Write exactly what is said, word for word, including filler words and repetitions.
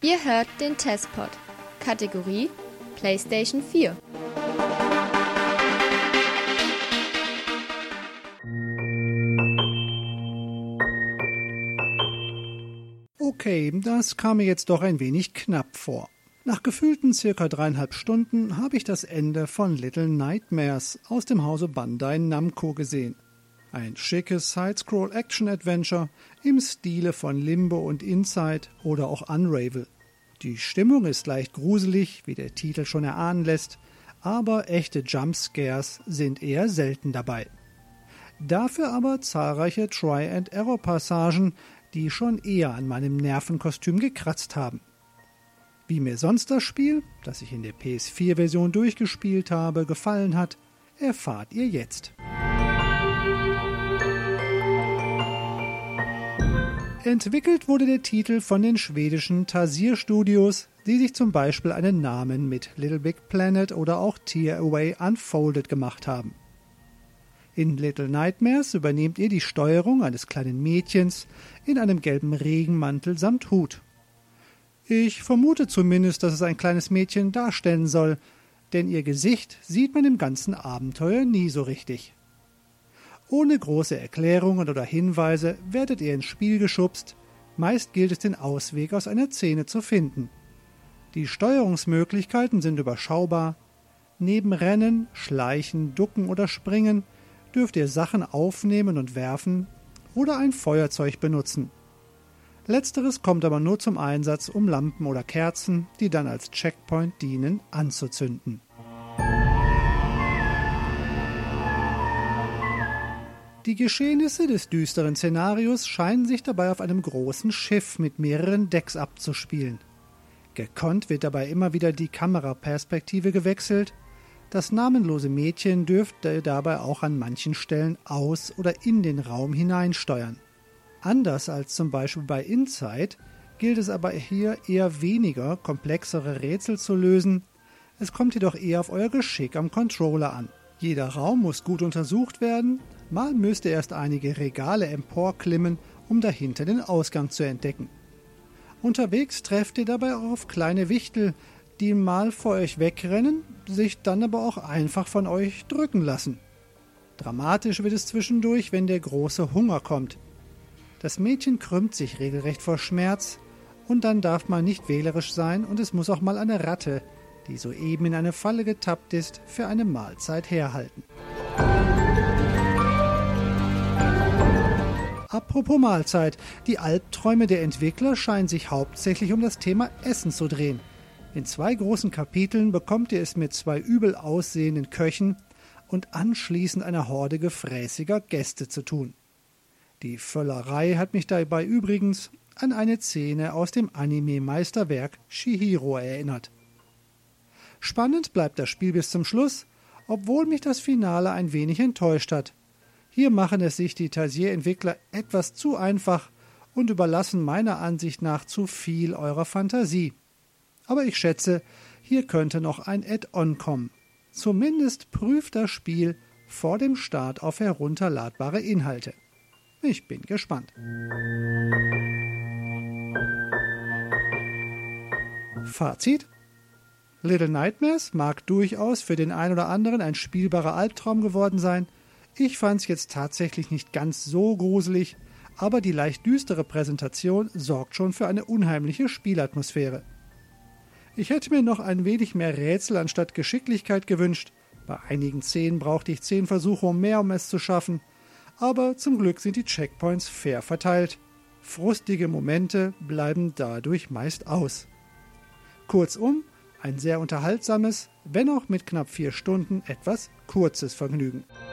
Ihr hört den Testpod. Kategorie PlayStation vier. Okay, das kam mir jetzt doch ein wenig knapp vor. Nach gefühlten circa dreieinhalb Stunden habe ich das Ende von Little Nightmares aus dem Hause Bandai Namco gesehen. Ein schickes Side-Scroll-Action-Adventure im Stile von Limbo und Inside oder auch Unravel. Die Stimmung ist leicht gruselig, wie der Titel schon erahnen lässt, aber echte Jumpscares sind eher selten dabei. Dafür aber zahlreiche Try-and-Error-Passagen, die schon eher an meinem Nervenkostüm gekratzt haben. Wie mir sonst das Spiel, das ich in der P S vier Version durchgespielt habe, gefallen hat, erfahrt ihr jetzt. Entwickelt wurde der Titel von den schwedischen Tarsier Studios, die sich zum Beispiel einen Namen mit Little Big Planet oder auch Tearaway Unfolded gemacht haben. In Little Nightmares übernehmt ihr die Steuerung eines kleinen Mädchens in einem gelben Regenmantel samt Hut. Ich vermute zumindest, dass es ein kleines Mädchen darstellen soll, denn ihr Gesicht sieht man im ganzen Abenteuer nie so richtig. Ohne große Erklärungen oder Hinweise werdet ihr ins Spiel geschubst, meist gilt es den Ausweg aus einer Szene zu finden. Die Steuerungsmöglichkeiten sind überschaubar. Neben Rennen, Schleichen, Ducken oder Springen dürft ihr Sachen aufnehmen und werfen oder ein Feuerzeug benutzen. Letzteres kommt aber nur zum Einsatz, um Lampen oder Kerzen, die dann als Checkpoint dienen, anzuzünden. Die Geschehnisse des düsteren Szenarios scheinen sich dabei auf einem großen Schiff mit mehreren Decks abzuspielen. Gekonnt wird dabei immer wieder die Kameraperspektive gewechselt. Das namenlose Mädchen dürfte dabei auch an manchen Stellen aus oder in den Raum hineinsteuern. Anders als zum Beispiel bei Inside gilt es aber hier eher weniger, komplexere Rätsel zu lösen. Es kommt jedoch eher auf euer Geschick am Controller an. Jeder Raum muss gut untersucht werden, mal müsst ihr erst einige Regale emporklimmen, um dahinter den Ausgang zu entdecken. Unterwegs trefft ihr dabei auf kleine Wichtel, die mal vor euch wegrennen, sich dann aber auch einfach von euch drücken lassen. Dramatisch wird es zwischendurch, wenn der große Hunger kommt. Das Mädchen krümmt sich regelrecht vor Schmerz und dann darf man nicht wählerisch sein und es muss auch mal eine Ratte, die soeben in eine Falle getappt ist, für eine Mahlzeit herhalten. Apropos Mahlzeit, die Albträume der Entwickler scheinen sich hauptsächlich um das Thema Essen zu drehen. In zwei großen Kapiteln bekommt ihr es mit zwei übel aussehenden Köchen und anschließend einer Horde gefräßiger Gäste zu tun. Die Völlerei hat mich dabei übrigens an eine Szene aus dem Anime-Meisterwerk Chihiro erinnert. Spannend bleibt das Spiel bis zum Schluss, obwohl mich das Finale ein wenig enttäuscht hat. Hier machen es sich die Tarsier-Entwickler etwas zu einfach und überlassen meiner Ansicht nach zu viel eurer Fantasie. Aber ich schätze, hier könnte noch ein Add-on kommen. Zumindest prüft das Spiel vor dem Start auf herunterladbare Inhalte. Ich bin gespannt. Fazit: Little Nightmares mag durchaus für den einen oder anderen ein spielbarer Albtraum geworden sein. Ich fand's jetzt tatsächlich nicht ganz so gruselig, aber die leicht düstere Präsentation sorgt schon für eine unheimliche Spielatmosphäre. Ich hätte mir noch ein wenig mehr Rätsel anstatt Geschicklichkeit gewünscht. Bei einigen Szenen brauchte ich zehn Versuche um mehr, um es zu schaffen. Aber zum Glück sind die Checkpoints fair verteilt. Frustige Momente bleiben dadurch meist aus. Kurzum, ein sehr unterhaltsames, wenn auch mit knapp vier Stunden etwas kurzes Vergnügen.